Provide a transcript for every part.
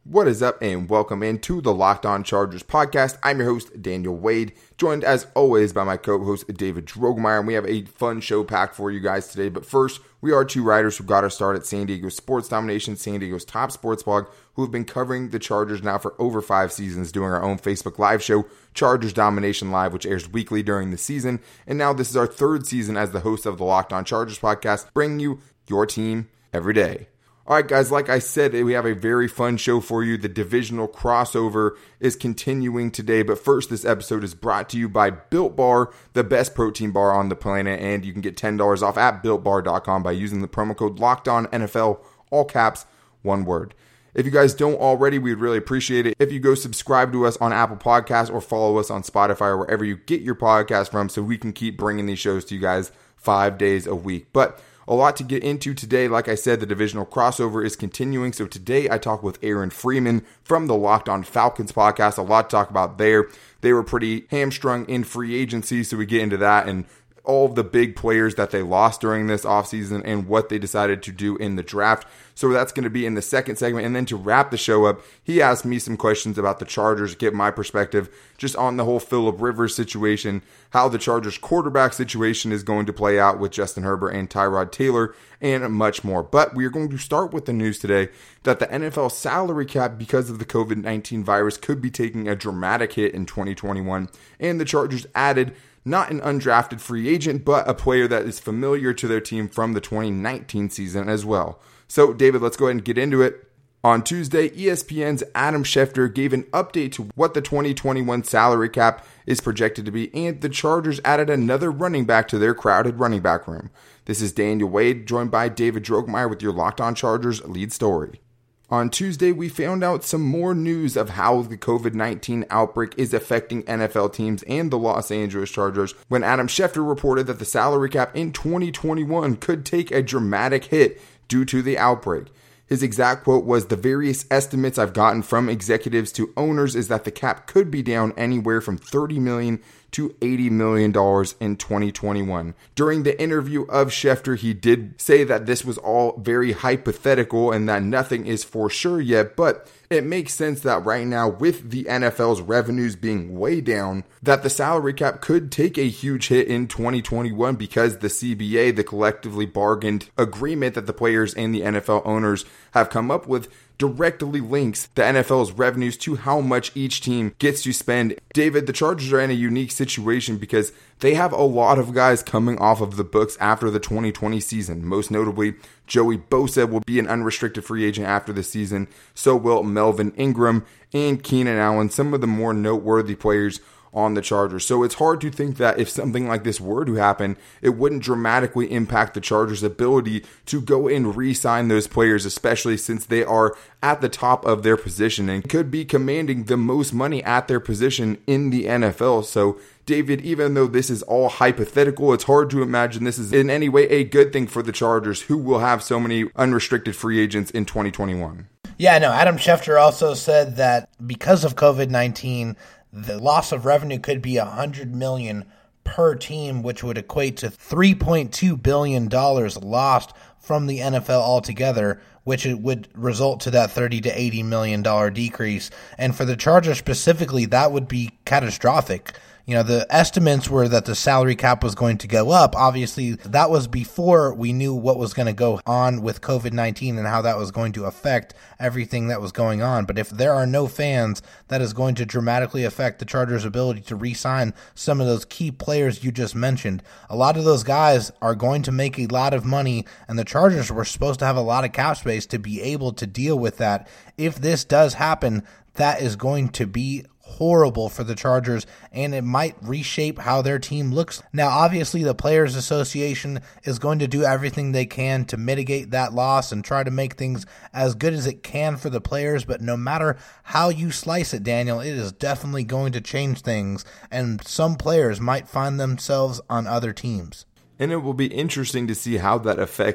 What is up, and welcome into the Locked On Chargers podcast. I'm your host, Daniel Wade, joined as always by my co-host, David Drogemeyer, and we have a fun show packed for you guys today. But first, we are two writers who got our start at San Diego Sports Domination, San Diego's top sports blog, who have been covering the Chargers now for over 5 seasons, doing our own Facebook Live show, Chargers Domination Live, which airs weekly during the season. And now this is our 3rd season as the host of the Locked On Chargers podcast, bringing you your team every day. All right, guys, like I said, we have a very fun show for you. The divisional crossover is continuing today, but first, this episode is brought to you by Built Bar, the best protein bar on the planet, and you can get $10 off at BuiltBar.com by using the promo code LOCKEDONNFL, all caps, one word. If you guys don't already, we'd really appreciate it if you go subscribe to us on Apple Podcasts or follow us on Spotify or wherever you get your podcast from so we can keep bringing these shows to you guys 5 days a week. But a lot to get into today. Like I said, the divisional crossover is continuing. So today I talk with Aaron Freeman from the Locked On Falcons podcast. A lot to talk about there. They were pretty hamstrung in free agency, so we get into that and all of the big players that they lost during this offseason and what they decided to do in the draft. So that's going to be in the second segment. And then to wrap the show up, he asked me some questions about the Chargers, get my perspective just on the whole Phillip Rivers situation, how the Chargers quarterback situation is going to play out with Justin Herbert and Tyrod Taylor, and much more. But we are going to start with the news today that the NFL salary cap, because of the COVID-19 virus, could be taking a dramatic hit in 2021. And the Chargers added not an undrafted free agent, but a player that is familiar to their team from the 2019 season as well. So, David, let's go ahead and get into it. On Tuesday, ESPN's Adam Schefter gave an update to what the 2021 salary cap is projected to be, and the Chargers added another running back to their crowded running back room. This is Daniel Wade, joined by David Drogemeyer with your Locked On Chargers lead story. On Tuesday, we found out some more news of how the COVID-19 outbreak is affecting NFL teams and the Los Angeles Chargers when Adam Schefter reported that the salary cap in 2021 could take a dramatic hit due to the outbreak. His exact quote was, "The various estimates I've gotten from executives to owners is that the cap could be down anywhere from $30 million to $80 million in 2021. During the interview of Schefter, he did say that this was all very hypothetical and that nothing is for sure yet, but it makes sense that right now, with the NFL's revenues being way down, that the salary cap could take a huge hit in 2021 because the CBA, the collectively bargained agreement that the players and the NFL owners have come up with, directly links the NFL's revenues to how much each team gets to spend. David, the Chargers are in a unique situation because they have a lot of guys coming off of the books after the 2020 season. Most notably, Joey Bosa will be an unrestricted free agent after the season. So will Melvin Ingram and Keenan Allen, some of the more noteworthy players on the Chargers. So it's hard to think that if something like this were to happen, it wouldn't dramatically impact the Chargers' ability to go and re-sign those players, especially since they are at the top of their position and could be commanding the most money at their position in the NFL. So, David, even though this is all hypothetical, it's hard to imagine this is in any way a good thing for the Chargers, who will have so many unrestricted free agents in 2021. Yeah, no, Adam Schefter also said that because of COVID-19, the loss of revenue could be $100 million per team, which would equate to $3.2 billion lost from the NFL altogether, which it would result to that $30 to $80 million decrease. And for the Chargers specifically, that would be catastrophic. You know, the estimates were that the salary cap was going to go up. Obviously, that was before we knew what was going to go on with COVID-19 and how that was going to affect everything that was going on. But if there are no fans, that is going to dramatically affect the Chargers' ability to re-sign some of those key players you just mentioned. A lot of those guys are going to make a lot of money, and the Chargers were supposed to have a lot of cap space to be able to deal with that. If this does happen, that is going to be horrible for the Chargers, and it might reshape how their team looks. Now, obviously, the Players Association is going to do everything they can to mitigate that loss and try to make things as good as it can for the players, but no matter how you slice it, Daniel, it is definitely going to change things, and some players might find themselves on other teams. And it will be interesting to see how that affects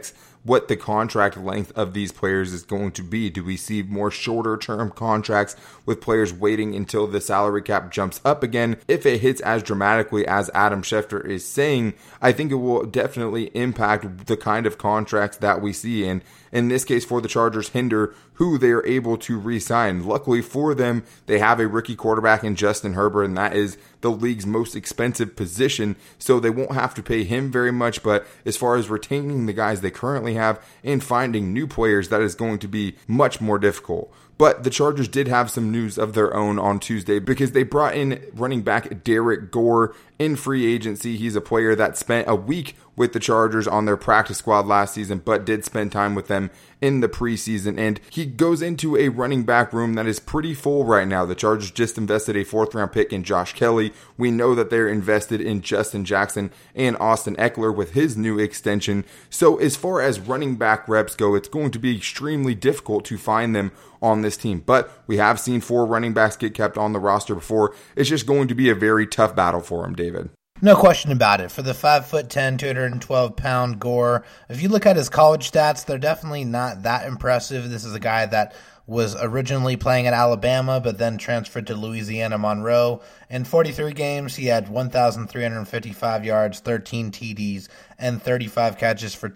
what the contract length of these players is going to be. Do we see more shorter term contracts with players waiting until the salary cap jumps up again? If it hits as dramatically as Adam Schefter is saying, I think it will definitely impact the kind of contracts that we see. And in this case, for the Chargers, hinder who they are able to re-sign. Luckily for them, they have a rookie quarterback in Justin Herbert, and that is the league's most expensive position, so they won't have to pay him very much. But as far as retaining the guys they currently have and finding new players, that is going to be much more difficult. But the Chargers did have some news of their own on Tuesday because they brought in running back Derek Gore in free agency. He's a player that spent a week with the Chargers on their practice squad last season, but did spend time with them in the preseason. And he goes into a running back room that is pretty full right now. The Chargers just invested a 4th-round pick in Josh Kelly. We know that they're invested in Justin Jackson and Austin Eckler with his new extension. So as far as running back reps go, it's going to be extremely difficult to find them on this team. But we have seen 4 running backs get kept on the roster before. It's just going to be a very tough battle for him, David. No question about it. For the 5'10", 212-pound Gore, if you look at his college stats, they're definitely not that impressive. This is a guy that was originally playing at Alabama, but then transferred to Louisiana Monroe. In 43 games, he had 1,355 yards, 13 TDs, and 35 catches for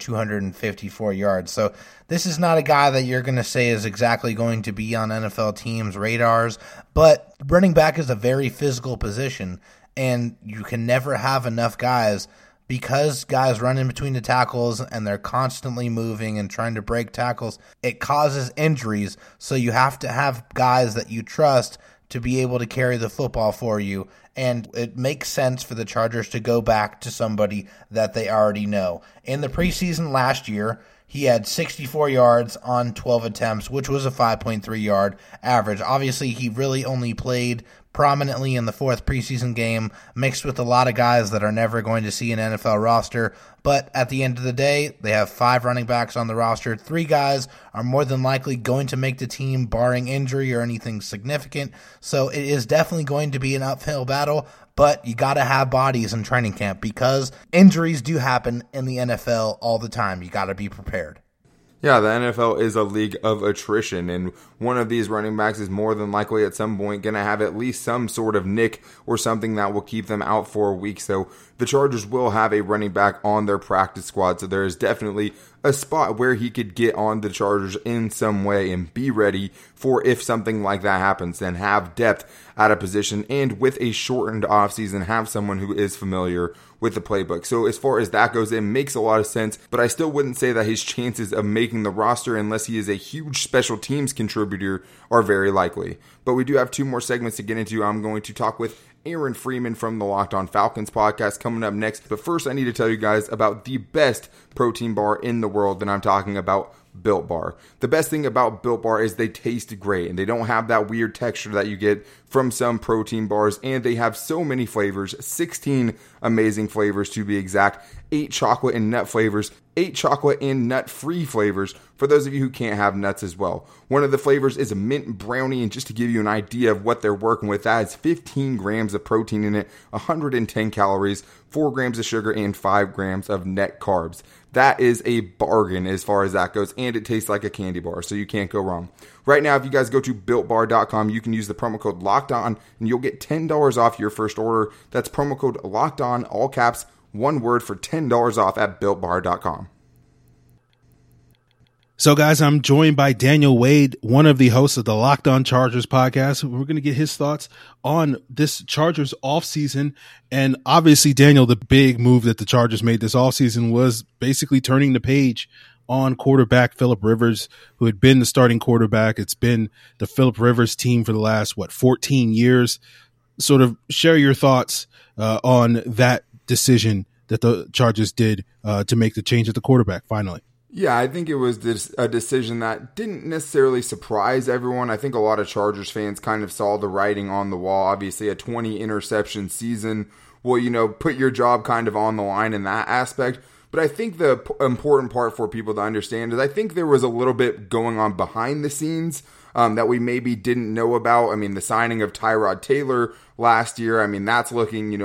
254 yards. So this is not a guy that you're going to say is exactly going to be on NFL teams' radars, but running back is a very physical position, and you can never have enough guys because guys run in between the tackles and they're constantly moving and trying to break tackles. It causes injuries, so you have to have guys that you trust to be able to carry the football for you. And it makes sense for the Chargers to go back to somebody that they already know. In the preseason last year, he had 64 yards on 12 attempts, which was a 5.3 yard average. Obviously, he really only played prominently in the 4th preseason game, mixed with a lot of guys that are never going to see an NFL roster. But at the end of the day, they have 5 running backs on the roster. 3 guys are more than likely going to make the team, barring injury or anything significant. So it is definitely going to be an uphill battle, but you got to have bodies in training camp because injuries do happen in the NFL all the time. You got to be prepared. Yeah, the NFL is a league of attrition, and one of these running backs is more than likely at some point going to have at least some sort of nick or something that will keep them out for a week. So the Chargers will have a running back on their practice squad, so there is definitely a spot where he could get on the Chargers in some way and be ready for if something like that happens, and have depth at a position, and with a shortened offseason, have someone who is familiar with the playbook. So as far as that goes, it makes a lot of sense, but I still wouldn't say that his chances of making the roster, unless he is a huge special teams contributor, are very likely. But we do have 2 more segments to get into. I'm going to talk with Aaron Freeman from the Locked On Falcons podcast coming up next. But first, I need to tell you guys about the best protein bar in the world, and I'm talking about Built Bar. The best thing about Built Bar is they taste great, and they don't have that weird texture that you get from some protein bars, and they have so many flavors, 16 amazing flavors to be exact, 8 chocolate and nut flavors, 8 chocolate and nut-free flavors for those of you who can't have nuts as well. One of the flavors is a mint brownie, and just to give you an idea of what they're working with, that is 15 grams of protein in it, 110 calories, 4 grams of sugar, and 5 grams of net carbs. That is a bargain as far as that goes, and it tastes like a candy bar, so you can't go wrong. Right now, if you guys go to BuiltBar.com, you can use the promo code LOCKEDON, and you'll get $10 off your first order. That's promo code LOCKEDON, all caps, one word, for $10 off at BuiltBar.com. So, guys, I'm joined by Daniel Wade, one of the hosts of the Locked On Chargers podcast. We're going to get his thoughts on this Chargers offseason. And obviously, Daniel, the big move that the Chargers made this offseason was basically turning the page on quarterback Phillip Rivers, who had been the starting quarterback. It's been the Phillip Rivers team for the last, 14 years. Sort of share your thoughts on that decision that the Chargers did to make the change at the quarterback finally. Yeah, I think it was a decision that didn't necessarily surprise everyone. I think a lot of Chargers fans kind of saw the writing on the wall. Obviously, a 20 interception season will, put your job kind of on the line in that aspect. But I think the important part for people to understand is I think there was a little bit going on behind the scenes that we maybe didn't know about. I mean, the signing of Tyrod Taylor last year, that's looking,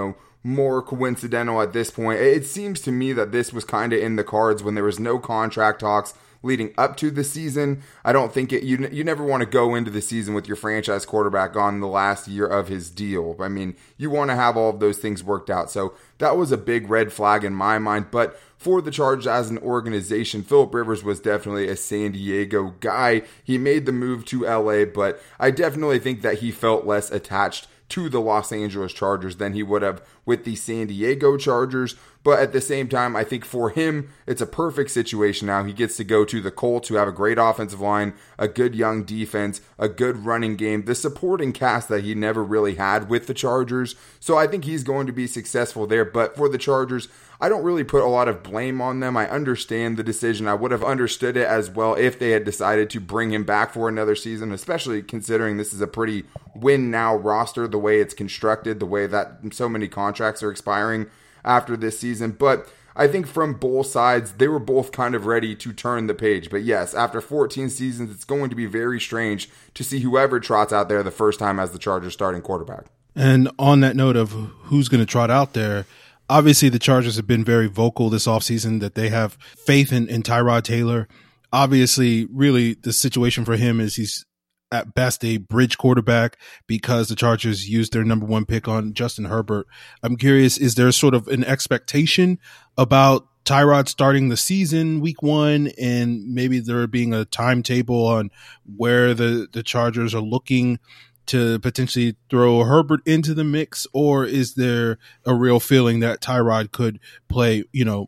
more coincidental at this point. It seems to me that this was kind of in the cards when there was no contract talks leading up to the season. I don't think you never want to go into the season with your franchise quarterback on the last year of his deal. I mean, you want to have all of those things worked out. So that was a big red flag in my mind. But for the Chargers as an organization, Philip Rivers was definitely a San Diego guy. He made the move to LA, but I definitely think that he felt less attached to the Los Angeles Chargers than he would have with the San Diego Chargers. But at the same time, I think for him, it's a perfect situation now. He gets to go to the Colts, who have a great offensive line, a good young defense, a good running game, the supporting cast that he never really had with the Chargers. So I think he's going to be successful there. But for the Chargers, I don't really put a lot of blame on them. I understand the decision. I would have understood it as well if they had decided to bring him back for another season, especially considering this is a pretty win-now roster, the way it's constructed, the way that so many contracts are expiring after this season. But I think from both sides, they were both kind of ready to turn the page. But yes, after 14 seasons, it's going to be very strange to see whoever trots out there the first time as the Chargers starting quarterback. And on that note of who's going to trot out there, obviously the Chargers have been very vocal this offseason that they have faith in Tyrod Taylor. Obviously, really, the situation for him is he's at best a bridge quarterback because the Chargers used their number one pick on Justin Herbert. I'm curious, is there sort of an expectation about Tyrod starting the season week one and maybe there being a timetable on where the Chargers are looking to potentially throw Herbert into the mix? Or is there a real feeling that Tyrod could play,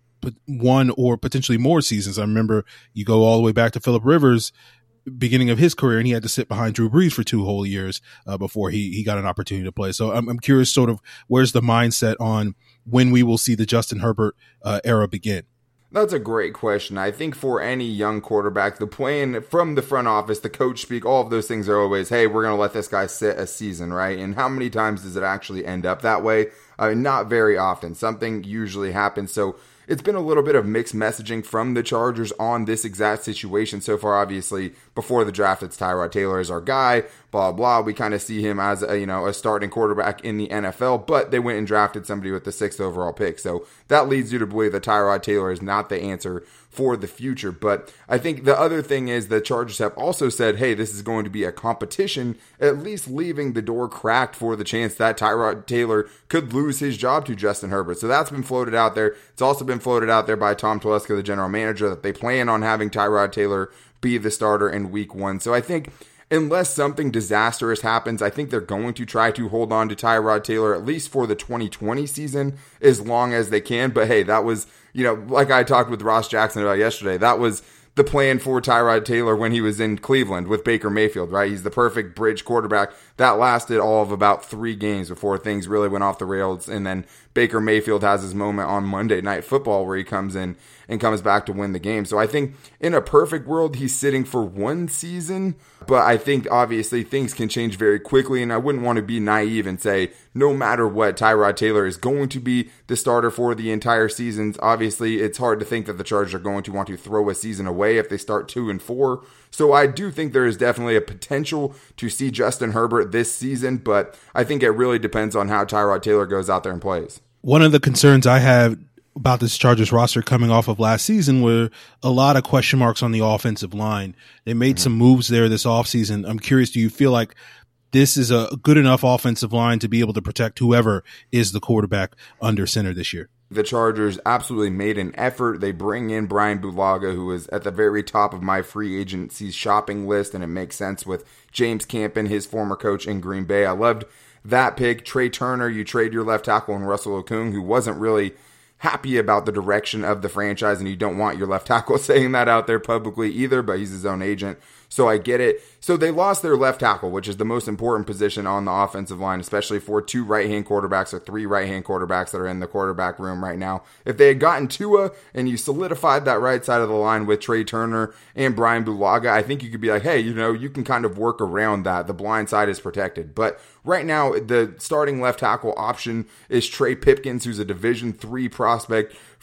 one or potentially more seasons? I remember you go all the way back to Philip Rivers, beginning of his career, and he had to sit behind Drew Brees for 2 whole years before he got an opportunity to play. So I'm curious sort of where's the mindset on when we will see the Justin Herbert era begin? That's a great question. I think for any young quarterback, the plan from the front office, the coach speak, all of those things are always, hey, we're going to let this guy sit a season, right? And how many times does it actually end up that way? I mean, not very often. Something usually happens. So it's been a little bit of mixed messaging from the Chargers on this exact situation so far. Obviously, before the draft, it's Tyrod Taylor is our guy, blah, blah. We kind of see him as a starting quarterback in the NFL, but they went and drafted somebody with the 6th overall pick. So that leads you to believe that Tyrod Taylor is not the answer for the future. But I think the other thing is the Chargers have also said, hey, this is going to be a competition, at least leaving the door cracked for the chance that Tyrod Taylor could lose his job to Justin Herbert. So that's been floated out there. It's also been floated out there by Tom Telesco, the general manager, that they plan on having Tyrod Taylor be the starter in week 1. So I think unless something disastrous happens, I think they're going to try to hold on to Tyrod Taylor at least for the 2020 season as long as they can. But hey, that was, like I talked with Ross Jackson about yesterday, that was the plan for Tyrod Taylor when he was in Cleveland with Baker Mayfield, right? He's the perfect bridge quarterback. That lasted all of about 3 games before things really went off the rails. And then Baker Mayfield has his moment on Monday Night Football where he comes in and comes back to win the game. So I think in a perfect world, he's sitting for 1 season. But I think obviously things can change very quickly. And I wouldn't want to be naive and say, no matter what, Tyrod Taylor is going to be the starter for the entire seasons. Obviously, it's hard to think that the Chargers are going to want to throw a season away if they start 2-4. So I do think there is definitely a potential to see Justin Herbert this season, but I think it really depends on how Tyrod Taylor goes out there and plays. One of the concerns I have about this Chargers roster coming off of last season were a lot of question marks on the offensive line. They made some moves there this offseason. I'm curious, do you feel like this is a good enough offensive line to be able to protect whoever is the quarterback under center this year? The Chargers absolutely made an effort. They bring in Brian Bulaga, who is at the very top of my free agency shopping list, and it makes sense with James Campen, his former coach in Green Bay. I loved that pick. Trey Turner, you trade your left tackle, and Russell Okung, who wasn't really happy about the direction of the franchise, and you don't want your left tackle saying that out there publicly either, but he's his own agent, so I get it. So they lost their left tackle, which is the most important position on the offensive line, especially for 2 right-hand quarterbacks or 3 right-hand quarterbacks that are in the quarterback room right now. If they had gotten Tua and you solidified that right side of the line with Trey Turner and Brian Bulaga, I think you could be like, hey, you can kind of work around that. The blind side is protected. But right now, the starting left tackle option is Trey Pipkins, who's a Division III prospect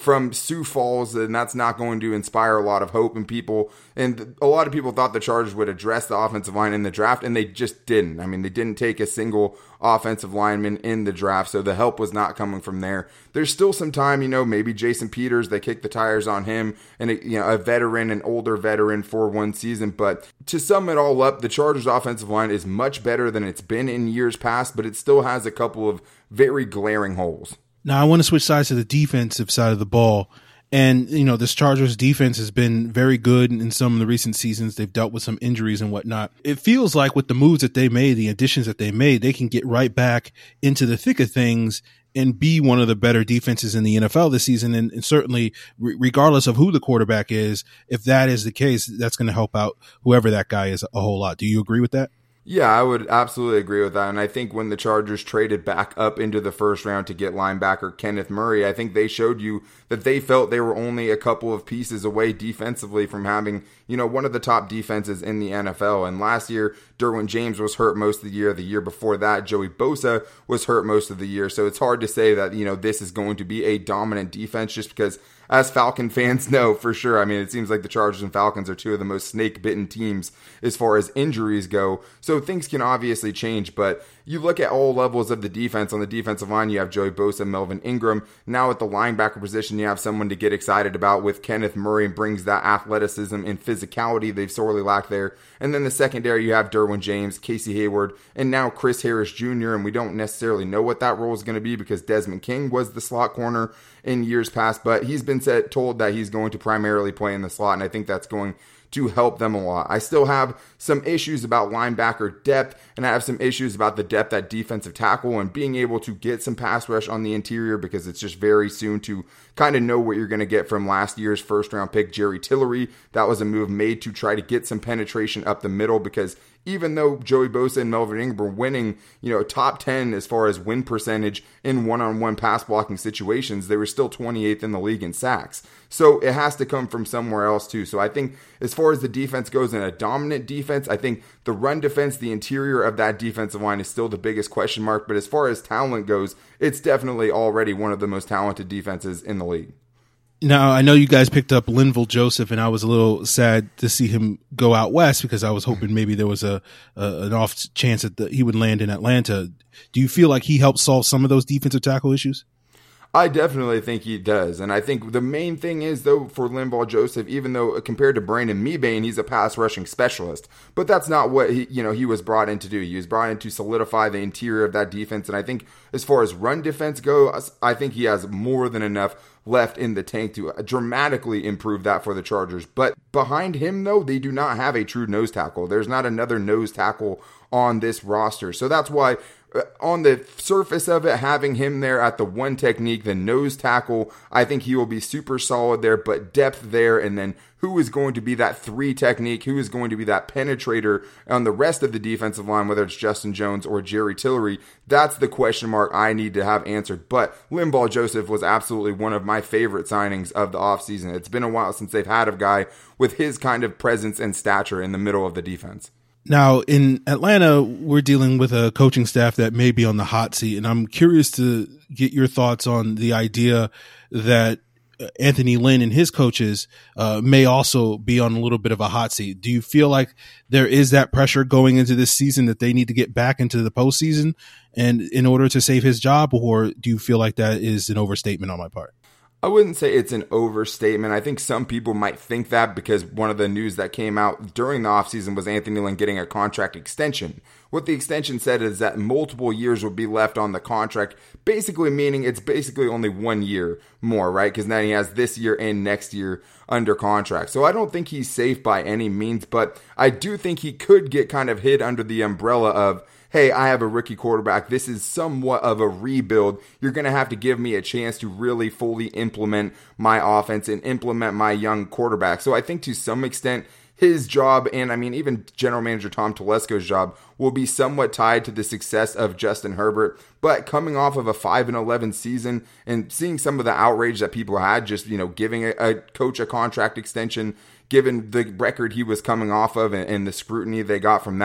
from Sioux Falls, and that's not going to inspire a lot of hope in people. And a lot of people thought the Chargers would address the offensive line in the draft, and they just didn't. I mean, they didn't take a single offensive lineman in the draft, so the help was not coming from there. There's still some time, maybe Jason Peters, they kick the tires on him, and a veteran, an older veteran for one season. But to sum it all up, the Chargers offensive line is much better than it's been in years past, but it still has a couple of very glaring holes. Now, I want to switch sides to the defensive side of the ball. And, this Chargers defense has been very good in some of the recent seasons. They've dealt with some injuries and whatnot. It feels like with the moves that they made, the additions that they made, they can get right back into the thick of things and be one of the better defenses in the NFL this season. And certainly, regardless of who the quarterback is, if that is the case, that's going to help out whoever that guy is a whole lot. Do you agree with that? Yeah, I would absolutely agree with that. And I think when the Chargers traded back up into the first round to get linebacker Kenneth Murray, I think they showed you that they felt they were only a couple of pieces away defensively from having, one of the top defenses in the NFL. And last year, Derwin James was hurt most of the year. The year before that, Joey Bosa was hurt most of the year. So it's hard to say that, this is going to be a dominant defense just because, as Falcon fans know for sure, I mean, it seems like the Chargers and Falcons are two of the most snake-bitten teams as far as injuries go. So things can obviously change, but you look at all levels of the defense. On the defensive line, you have Joey Bosa, Melvin Ingram. Now at the linebacker position, you have someone to get excited about with Kenneth Murray, and brings that athleticism and physicality they've sorely lacked there. And then the secondary, you have Derwin James, Casey Hayward, and now Chris Harris Jr., and we don't necessarily know what that role is going to be because Desmond King was the slot corner in years past, but he's been told that he's going to primarily play in the slot, and I think that's going to help them a lot. I still have some issues about linebacker depth, and I have some issues about the depth at defensive tackle and being able to get some pass rush on the interior, because it's just very soon to kind of know what you're going to get from last year's first round pick, Jerry Tillery. That was a move made to try to get some penetration up the middle, because even though Joey Bosa and Melvin Ingram were winning, top 10 as far as win percentage in one-on-one pass blocking situations, they were still 28th in the league in sacks. So it has to come from somewhere else too. So I think as far as the defense goes, in a dominant defense, I think the run defense, the interior of that defensive line is still the biggest question mark. But as far as talent goes, it's definitely already one of the most talented defenses in the league. Now, I know you guys picked up Linval Joseph, and I was a little sad to see him go out west because I was hoping maybe there was an off chance that he would land in Atlanta. Do you feel like he helped solve some of those defensive tackle issues? I definitely think he does. And I think the main thing is, though, for Linval Joseph, even though compared to Brandon Mebane, he's a pass rushing specialist, but that's not what he was brought in to do. He was brought in to solidify the interior of that defense. And I think as far as run defense goes, I think he has more than enough left in the tank to dramatically improve that for the Chargers. But behind him, though, they do not have a true nose tackle. There's not another nose tackle on this roster. So that's why on the surface of it, having him there at the one technique, the nose tackle, I think he will be super solid there, but depth there, and then who is going to be that three technique, who is going to be that penetrator on the rest of the defensive line, whether it's Justin Jones or Jerry Tillery, that's the question mark I need to have answered. But Linval Joseph was absolutely one of my favorite signings of the offseason. It's been a while since they've had a guy with his kind of presence and stature in the middle of the defense. Now, in Atlanta, we're dealing with a coaching staff that may be on the hot seat, and I'm curious to get your thoughts on the idea that Anthony Lynn and his coaches may also be on a little bit of a hot seat. Do you feel like there is that pressure going into this season that they need to get back into the postseason and in order to save his job, or do you feel like that is an overstatement on my part? I wouldn't say it's an overstatement. I think some people might think that because one of the news that came out during the offseason was Anthony Lynn getting a contract extension. What the extension said is that multiple years would be left on the contract, basically meaning it's basically only 1 year more, right? Because then he has this year and next year under contract. So I don't think he's safe by any means, but I do think he could get kind of hid under the umbrella of, hey, I have a rookie quarterback. This is somewhat of a rebuild. You're going to have to give me a chance to really fully implement my offense and implement my young quarterback. So I think to some extent, his job, and I mean, even general manager Tom Telesco's job, will be somewhat tied to the success of Justin Herbert. But coming off of a 5-11 season and seeing some of the outrage that people had, just, giving a coach a contract extension, given the record he was coming off of and the scrutiny they got from that,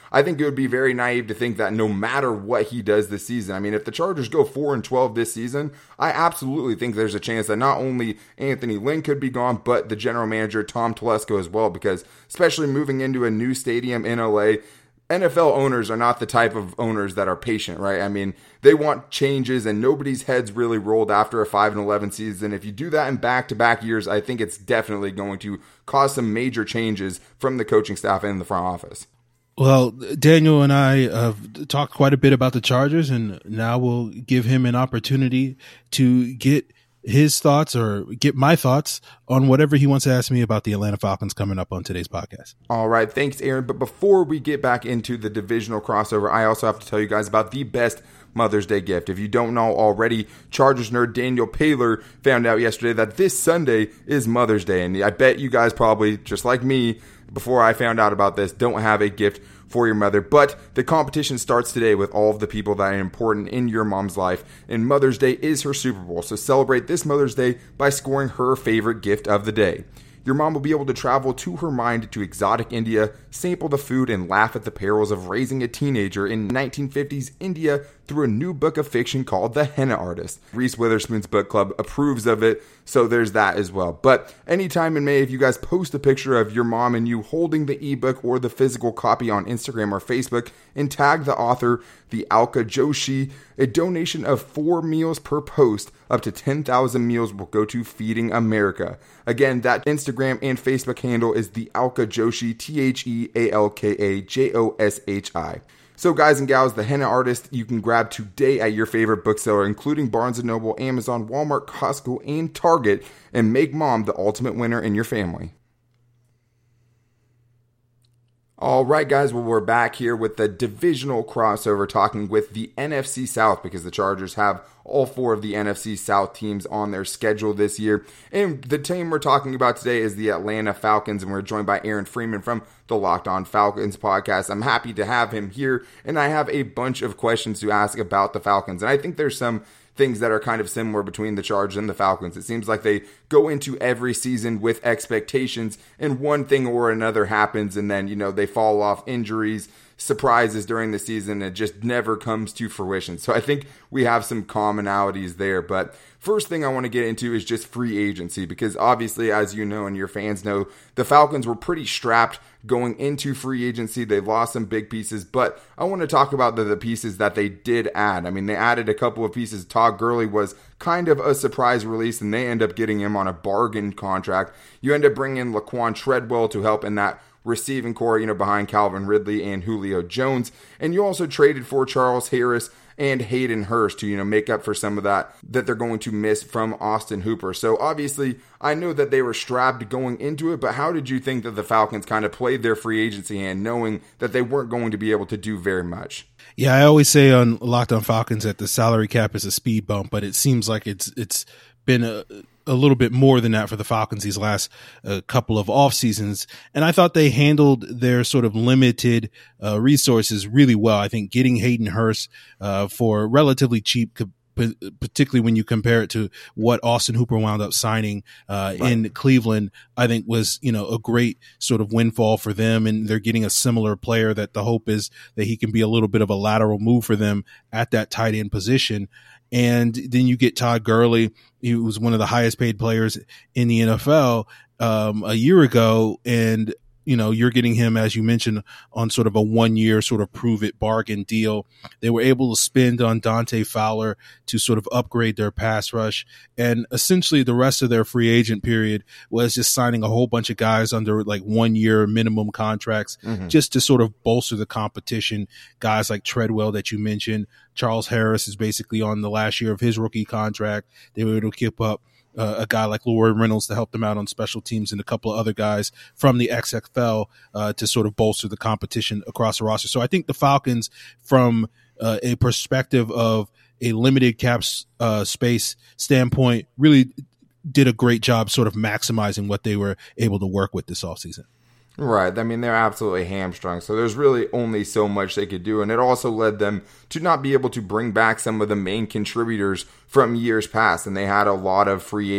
I think it would be very naive to think that no matter what he does this season, I mean, if the Chargers go 4-12 this season, I absolutely think there's a chance that not only Anthony Lynn could be gone, but the general manager, Tom Telesco, as well, because especially moving into a new stadium in LA, NFL owners are not the type of owners that are patient, right? I mean, they want changes, and nobody's heads really rolled after a 5-11 season. If you do that in back-to-back years, I think it's definitely going to cause some major changes from the coaching staff and the front office. Well, Daniel and I have talked quite a bit about the Chargers, and now we'll give him an opportunity to get his thoughts or get my thoughts on whatever he wants to ask me about the Atlanta Falcons coming up on today's podcast. All right. Thanks, Aaron. But before we get back into the divisional crossover, I also have to tell you guys about the best Mother's Day gift. If you don't know already, Chargers nerd Daniel Paylor found out yesterday that this Sunday is Mother's Day. And I bet you guys probably, just like me, before I found out about this, don't have a gift for your mother. But the competition starts today with all of the people that are important in your mom's life. And Mother's Day is her Super Bowl. So celebrate this Mother's Day by scoring her favorite gift of the day. Your mom will be able to travel to her mind to exotic India, sample the food, and laugh at the perils of raising a teenager in 1950s India through a new book of fiction called The Henna Artist. Reese Witherspoon's book club approves of it, so there's that as well. But anytime in May, if you guys post a picture of your mom and you holding the ebook or the physical copy on Instagram or Facebook and tag the author, the Alka Joshi, a donation of 4 meals per post, up to 10,000 meals will go to Feeding America. Again, that Instagram and Facebook handle is the Alka Joshi, TheAlkaJoshi. So guys and gals, The Henna Artist you can grab today at your favorite bookseller, including Barnes & Noble, Amazon, Walmart, Costco, and Target, and make mom the ultimate winner in your family. All right, guys, well, we're back here with the divisional crossover, talking with the NFC South, because the Chargers have all 4 of the NFC South teams on their schedule this year. And the team we're talking about today is the Atlanta Falcons, and we're joined by Aaron Freeman from the Locked On Falcons podcast. I'm happy to have him here, and I have a bunch of questions to ask about the Falcons. And I think there's some things that are kind of similar between the Chargers and the Falcons. It seems like they go into every season with expectations, and one thing or another happens, and then, they fall off, injuries, surprises during the season. It just never comes to fruition. So I think we have some commonalities there. But first thing I want to get into is just free agency, because obviously, as you know and your fans know, the Falcons were pretty strapped going into free agency. They lost some big pieces, but I want to talk about the pieces that they did add. I mean, they added a couple of pieces. Todd Gurley was kind of a surprise release, and they end up getting him on a bargain contract. You end up bringing in Laquan Treadwell to help in that receiving core, behind Calvin Ridley and Julio Jones. And you also traded for Charles Harris and Hayden Hurst to, make up for some of that they're going to miss from Austin Hooper. So obviously, I know that they were strapped going into it, but how did you think that the Falcons kind of played their free agency hand, knowing that they weren't going to be able to do very much? Yeah, I always say on Locked On Falcons that the salary cap is a speed bump, but it seems like it's been a little bit more than that for the Falcons these last couple of off seasons. And I thought they handled their sort of limited resources really well. I think getting Hayden Hurst for relatively cheap, particularly when you compare it to what Austin Hooper wound up signing in Cleveland, I think was, a great sort of windfall for them. And they're getting a similar player that the hope is that he can be a little bit of a lateral move for them at that tight end position. And then you get Todd Gurley, he was one of the highest paid players in the NFL a year ago. And, you're getting him, as you mentioned, on sort of a 1-year sort of prove it bargain deal. They were able to spend on Dante Fowler to sort of upgrade their pass rush. And essentially the rest of their free agent period was just signing a whole bunch of guys under like 1-year minimum contracts just to sort of bolster the competition. Guys like Treadwell that you mentioned. Charles Harris is basically on the last year of his rookie contract. They were able to keep up a guy like Laurie Reynolds to help them out on special teams, and a couple of other guys from the XFL to sort of bolster the competition across the roster. So I think the Falcons, from a perspective of a limited cap space standpoint, really did a great job sort of maximizing what they were able to work with this offseason. Right. I mean, they're absolutely hamstrung. So there's really only so much they could do. And it also led them to not be able to bring back some of the main contributors from years past. And they had a lot of free agents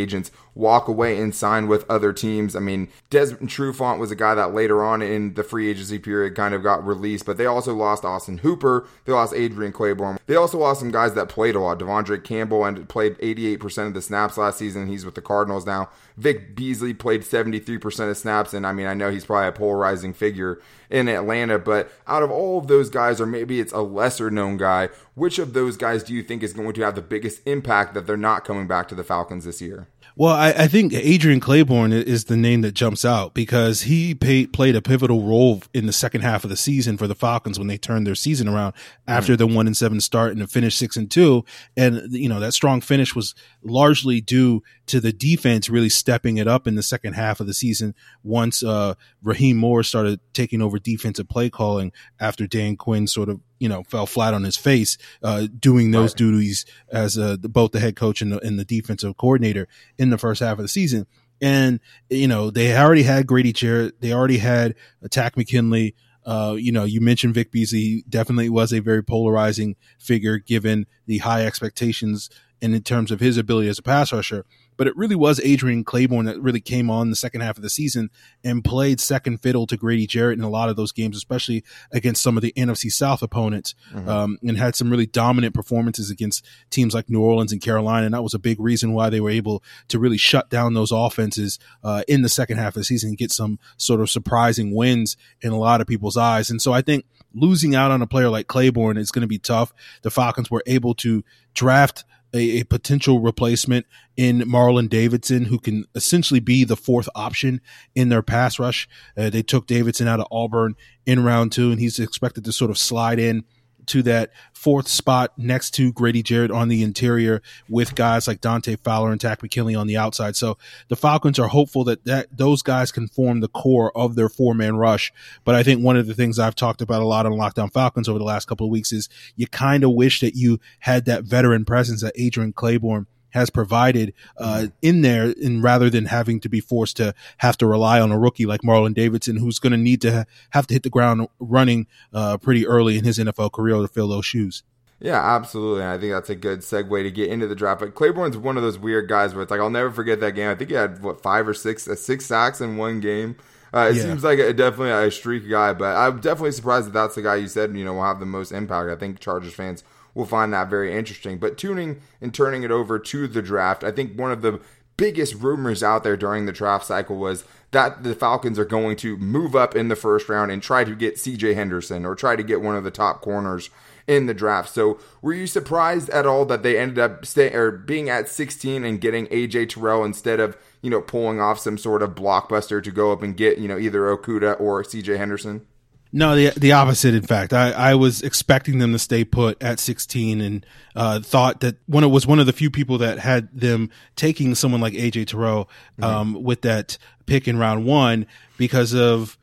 walk away and sign with other teams. I mean, Desmond Trufant was a guy that later on in the free agency period kind of got released, but they also lost Austin Hooper. They lost Adrian Claiborne. They also lost some guys that played a lot. Devondre Campbell and played 88% of the snaps last season. He's with the Cardinals now. Vic Beasley played 73% of snaps, and I mean, I know he's probably a polarizing figure in Atlanta, but out of all of those guys, or maybe it's a lesser known guy, which of those guys do you think is going to have the biggest impact that they're not coming back to the Falcons this year? Well, I think Adrian Claiborne is the name that jumps out because he played a pivotal role in the second half of the season for the Falcons when they turned their season around after the 1-7 start and the finish 6-2. And, you know, that strong finish was largely due to the defense really stepping it up in the second half of the season once Raheem Moore started taking over defensive play calling after Dan Quinn sort of, you know, fell flat on his face, doing those duties as both the head coach and the defensive coordinator in the first half of the season. And, you know, they already had Grady Jarrett. They already had Takk McKinley. You know, you mentioned Vic Beasley. He definitely was a very polarizing figure given the high expectations and in terms of his ability as a pass rusher. But it really was Adrian Claiborne that really came on the second half of the season and played second fiddle to Grady Jarrett in a lot of those games, especially against some of the NFC South opponents, and had some really dominant performances against teams like New Orleans and Carolina. And that was a big reason why they were able to really shut down those offenses in the second half of the season and get some sort of surprising wins in a lot of people's eyes. And so I think losing out on a player like Claiborne is going to be tough. The Falcons were able to draft a potential replacement in Marlon Davidson, who can essentially be the fourth option in their pass rush. They took Davidson out of Auburn in round 2, and he's expected to sort of slide in to that fourth spot next to Grady Jarrett on the interior with guys like Dante Fowler and Takk McKinley on the outside. So the Falcons are hopeful that those guys can form the core of their four-man rush. But I think one of the things I've talked about a lot on Locked On Falcons over the last couple of weeks is you kind of wish that you had that veteran presence that Adrian Claiborne has provided in there, and rather than having to be forced to have to rely on a rookie like Marlon Davidson, who's going to need to have to hit the ground running pretty early in his NFL career to fill those shoes. Yeah, absolutely. And I think that's a good segue to get into the draft. But Claiborne's one of those weird guys where it's like, I'll never forget that game. I think he had, 5 or 6 sacks in one game. Seems like definitely a streak guy, but I'm definitely surprised that that's the guy you said, you know, will have the most impact. I think Chargers fans will find that very interesting. But turning it over to the draft, I think one of the biggest rumors out there during the draft cycle was that the Falcons are going to move up in the first round and try to get CJ Henderson or try to get one of the top corners in the draft. So were you surprised at all that they ended up being at 16 and getting AJ Terrell instead of, you know, pulling off some sort of blockbuster to go up and get, you know, either Okudah or CJ Henderson? No, the opposite. In fact, I was expecting them to stay put at 16 and thought that it was one of the few people that had them taking someone like AJ Terrell with that pick in round 1 because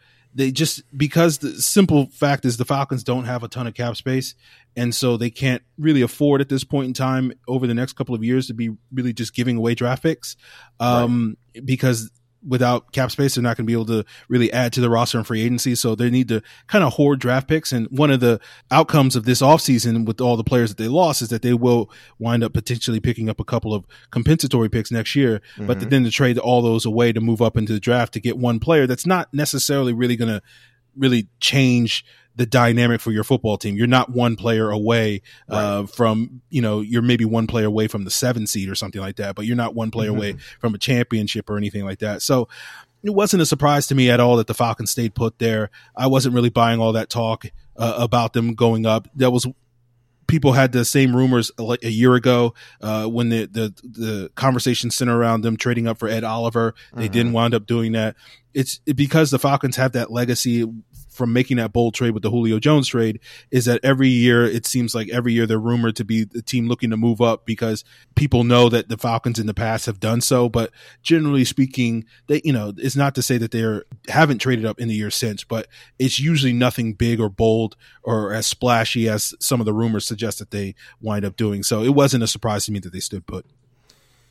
the simple fact is the Falcons don't have a ton of cap space. And so they can't really afford at this point in time over the next couple of years to be really just giving away draft picks because without cap space, they're not going to be able to really add to the roster in free agency. So they need to kind of hoard draft picks. And one of the outcomes of this offseason with all the players that they lost is that they will wind up potentially picking up a couple of compensatory picks next year, but then to trade all those away to move up into the draft to get one player that's not necessarily really going to really change the dynamic for your football team. You're not one player away from, you know, you're maybe one player away from the 7 seed or something like that, but you're not one player away from a championship or anything like that. So it wasn't a surprise to me at all that the Falcons stayed put there. I wasn't really buying all that talk about them going up. People had the same rumors like a year ago when the conversation centered around them trading up for Ed Oliver. They didn't wind up doing that. It's because the Falcons have that legacy from making that bold trade with the Julio Jones trade is that every year, it seems like every year they're rumored to be the team looking to move up because people know that the Falcons in the past have done so. But generally speaking, they, you know, it's not to say that they haven't traded up in the years since, but it's usually nothing big or bold or as splashy as some of the rumors suggest that they wind up doing. So it wasn't a surprise to me that they stood put.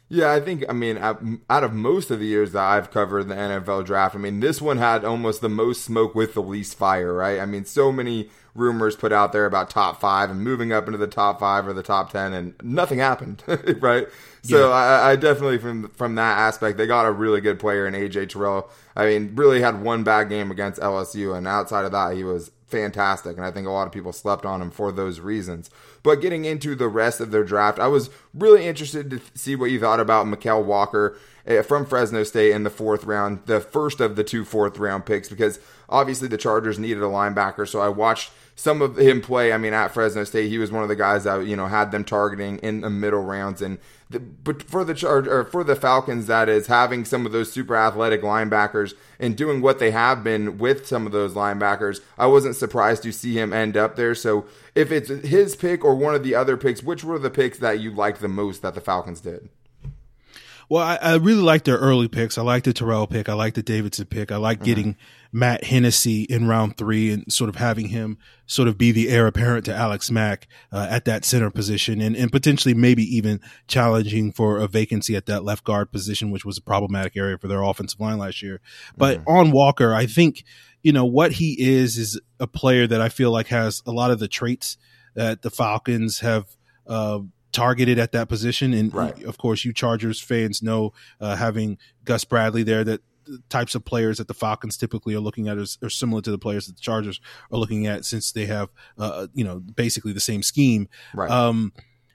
Yeah, I think, out of most of the years that I've covered the NFL draft, this one had almost the most smoke with the least fire, right? So many rumors put out there about top 5 and moving up into the top 5 or the top 10, and nothing happened, right? So yeah. I definitely, from that aspect, they got a really good player in AJ Terrell. Really had one bad game against LSU, and outside of that, he was fantastic, and I think a lot of people slept on him for those reasons. But getting into the rest of their draft, I was really interested to see what you thought about Mykal Walker from Fresno State in the 4th round, the first of the 2 4th-round picks, because obviously the Chargers needed a linebacker, so I watched some of him play. At Fresno State, he was one of the guys that had them targeting in the middle rounds. But for the Falcons, that is having some of those super athletic linebackers and doing what they have been with some of those linebackers, I wasn't surprised to see him end up there. So if it's his pick or one of the other picks, which were the picks that you liked the most that the Falcons did? Well, I really like their early picks. I like the Terrell pick. I like the Davidson pick. I like getting Matt Hennessy in round 3 and sort of having him sort of be the heir apparent to Alex Mack at that center position and potentially maybe even challenging for a vacancy at that left guard position, which was a problematic area for their offensive line last year. But on Walker, I think, what he is a player that I feel like has a lot of the traits that the Falcons have targeted at that position. And of course, you Chargers fans know, having Gus Bradley there, that the types of players that the Falcons typically are looking at are similar to the players that the Chargers are looking at, since they have, basically the same scheme. Right.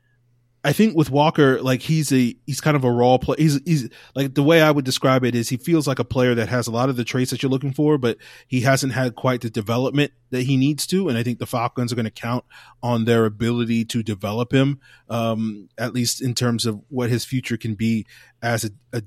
I think with Walker, like he's kind of a raw player. He's like, the way I would describe it is he feels like a player that has a lot of the traits that you're looking for, but he hasn't had quite the development that he needs to. And I think the Falcons are going to count on their ability to develop him, at least in terms of what his future can be as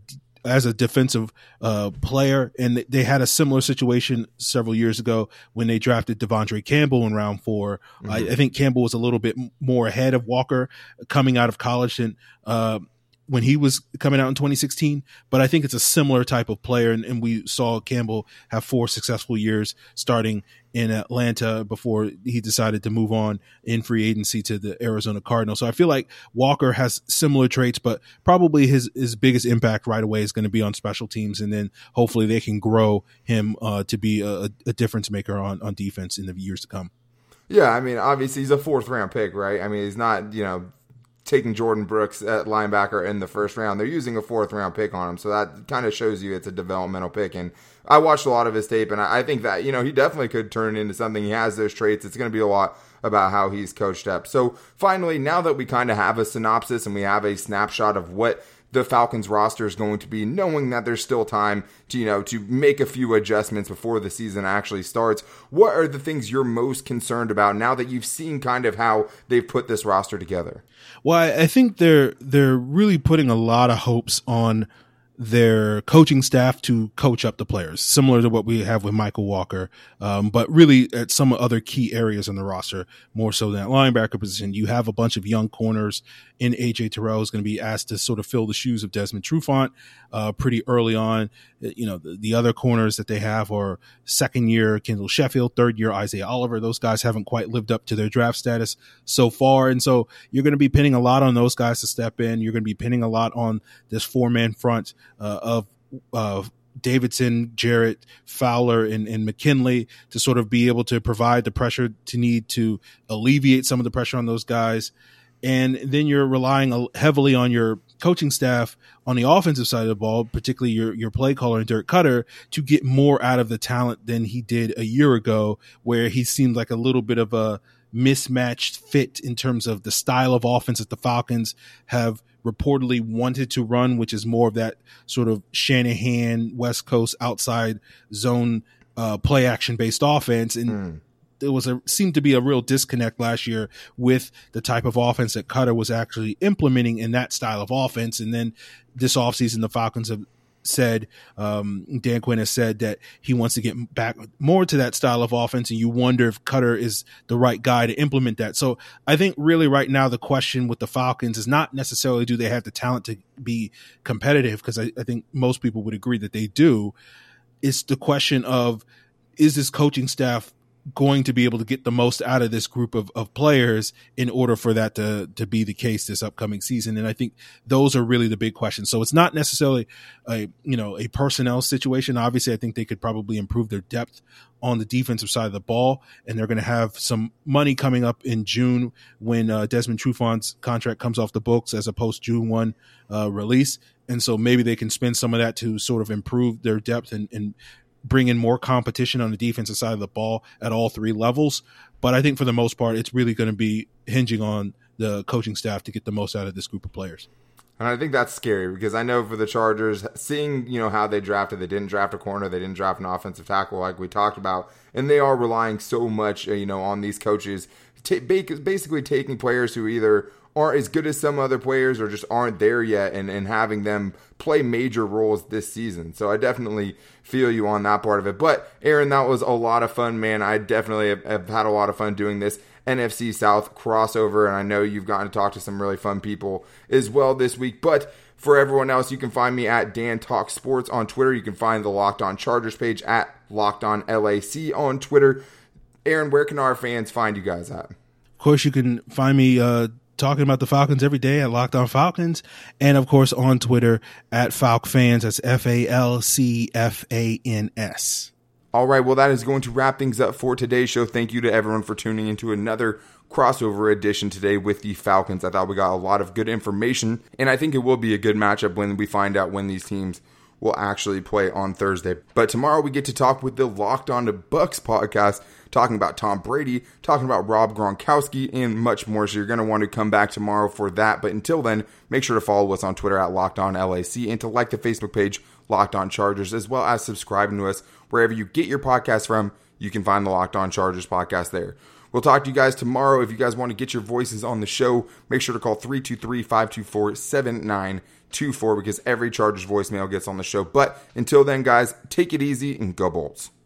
a defensive player. And they had a similar situation several years ago when they drafted Devondre Campbell in round 4. I think Campbell was a little bit more ahead of Walker coming out of college than when he was coming out in 2016. But I think it's a similar type of player. And we saw Campbell have 4 successful years starting in Atlanta before he decided to move on in free agency to the Arizona Cardinals. So I feel like Walker has similar traits, but probably his biggest impact right away is going to be on special teams. And then hopefully they can grow him to be a difference maker on defense in the years to come. Yeah, obviously he's a 4th-round pick, right? He's not, taking Jordan Brooks at linebacker in the 1st round. They're using a 4th-round pick on him, so that kind of shows you it's a developmental pick. And I watched a lot of his tape, and I think that, he definitely could turn into something. He has those traits. It's going to be a lot about how he's coached up. So finally, now that we kind of have a synopsis and we have a snapshot of what the Falcons roster is going to be, knowing that there's still time to make a few adjustments before the season actually starts, what are the things you're most concerned about now that you've seen kind of how they've put this roster together? Well, I think they're really putting a lot of hopes on their coaching staff to coach up the players, similar to what we have with Mykal Walker, but really at some other key areas in the roster, more so than that linebacker position. You have a bunch of young corners in AJ Terrell, who's going to be asked to sort of fill the shoes of Desmond Trufant pretty early on. The other corners that they have are 2nd year Kendall Sheffield, 3rd year Isaiah Oliver. Those guys haven't quite lived up to their draft status so far. And so you're going to be pinning a lot on those guys to step in. You're going to be pinning a lot on this 4-man front of Davidson, Jarrett, Fowler, and McKinley to sort of be able to provide the pressure to need to alleviate some of the pressure on those guys. And then you're relying heavily on your coaching staff on the offensive side of the ball, particularly your play caller and Dirk Cutter, to get more out of the talent than he did a year ago, where he seemed like a little bit of a mismatched fit in terms of the style of offense that the Falcons have reportedly wanted to run, which is more of that sort of Shanahan West Coast outside zone play action based offense. And there seemed to be a real disconnect last year with the type of offense that Cutter was actually implementing in that style of offense. And then this offseason, the Falcons have said, Dan Quinn has said that he wants to get back more to that style of offense, and you wonder if Cutter is the right guy to implement that. So I think really right now the question with the Falcons is not necessarily do they have the talent to be competitive, because I think most people would agree that they do. It's the question of, is this coaching staff going to be able to get the most out of this group of players in order for that to be the case this upcoming season. And I think those are really the big questions. So it's not necessarily a personnel situation. Obviously, I think they could probably improve their depth on the defensive side of the ball, and they're going to have some money coming up in June when Desmond Trufant's contract comes off the books as a post-June 1 release. And so maybe they can spend some of that to sort of improve their depth and bring in more competition on the defensive side of the ball at all three levels. But I think for the most part, it's really going to be hinging on the coaching staff to get the most out of this group of players. And I think that's scary because I know for the Chargers, seeing, how they drafted, they didn't draft a corner, they didn't draft an offensive tackle like we talked about, and they are relying so much, on these coaches, basically taking players who either aren't as good as some other players or just aren't there yet and having them play major roles this season. So I definitely feel you on that part of it. But Aaron, that was a lot of fun, man. I definitely have had a lot of fun doing this NFC South crossover, and I know you've gotten to talk to some really fun people as well this week. But for everyone else, you can find me at Dan Talk Sports on Twitter. You can find the Locked On Chargers page at Locked On LAC on Twitter. Aaron, where can our fans find you guys at? Of course, you can find me talking about the Falcons every day at Locked On Falcons, and of course on Twitter at FalcFans. That's FalcFans. All right, well, that is going to wrap things up for today's show. Thank you to everyone for tuning into another crossover edition today with the Falcons. I thought we got a lot of good information, and I think it will be a good matchup when we find out when these teams will actually play on Thursday. But tomorrow we get to talk with the Locked On to Bucks podcast, talking about Tom Brady, talking about Rob Gronkowski, and much more. So you're going to want to come back tomorrow for that. But until then, make sure to follow us on Twitter at Locked On LAC and to like the Facebook page Locked On Chargers, as well as subscribing to us wherever you get your podcast from. You can find the Locked On Chargers podcast there. We'll talk to you guys tomorrow. If you guys want to get your voices on the show, make sure to call 323-524-7924 because every Chargers voicemail gets on the show. But until then, guys, take it easy and go Bolts.